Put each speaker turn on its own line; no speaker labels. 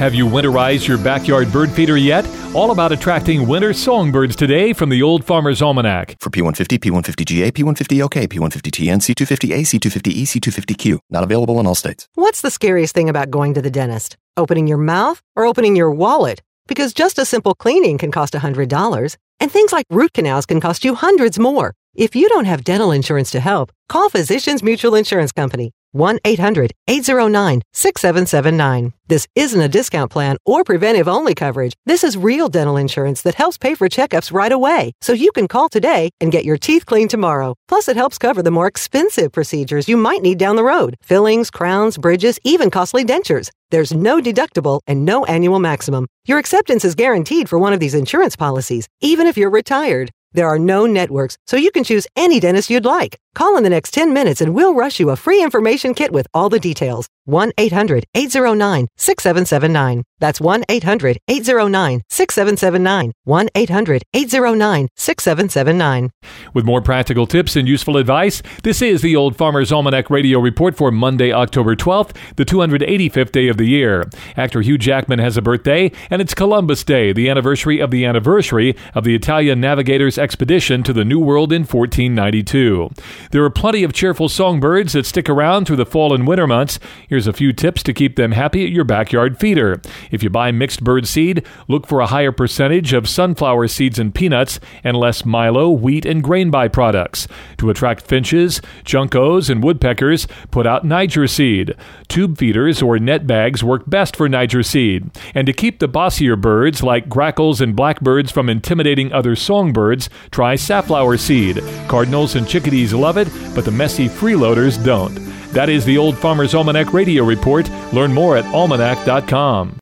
Have you winterized your backyard bird feeder yet? All about attracting winter songbirds today from the Old Farmer's Almanac.
For P150, P150GA, P150OK, P150TN, C250A, C250E, C250Q. Not available in all states.
What's the scariest thing about going to the dentist? Opening your mouth or opening your wallet? Because just a simple cleaning can cost $100, and things like root canals can cost you hundreds more. If you don't have dental insurance to help, call Physicians Mutual Insurance Company. 1-800-809-6779. This isn't a discount plan or preventive-only coverage. This is real dental insurance that helps pay for checkups right away, so you can call today and get your teeth cleaned tomorrow. Plus, it helps cover the more expensive procedures you might need down the road. Fillings, crowns, bridges, even costly dentures. There's no deductible and no annual maximum. Your acceptance is guaranteed for one of these insurance policies, even if you're retired. There are no networks, so you can choose any dentist you'd like. Call in the next 10 minutes and we'll rush you a free information kit with all the details. 1-800-809-6779. That's 1-800-809-6779. 1-800-809-6779.
With more practical tips and useful advice, this is the Old Farmer's Almanac Radio Report for Monday, October 12th, the 285th day of the year. Actor Hugh Jackman has a birthday, and it's Columbus Day, the anniversary of the Italian navigators' expedition to the New World in 1492. There are plenty of cheerful songbirds that stick around through the fall and winter months. Here's a few tips to keep them happy at your backyard feeder. If you buy mixed bird seed, look for a higher percentage of sunflower seeds and peanuts and less milo, wheat, and grain byproducts. To attract finches, juncos, and woodpeckers, put out Niger seed. Tube feeders or net bags work best for Niger seed. And to keep the bossier birds like grackles and blackbirds from intimidating other songbirds, try safflower seed. Cardinals and chickadees love it, but the messy freeloaders don't. That is the Old Farmer's Almanac Radio Report. Learn more at almanac.com.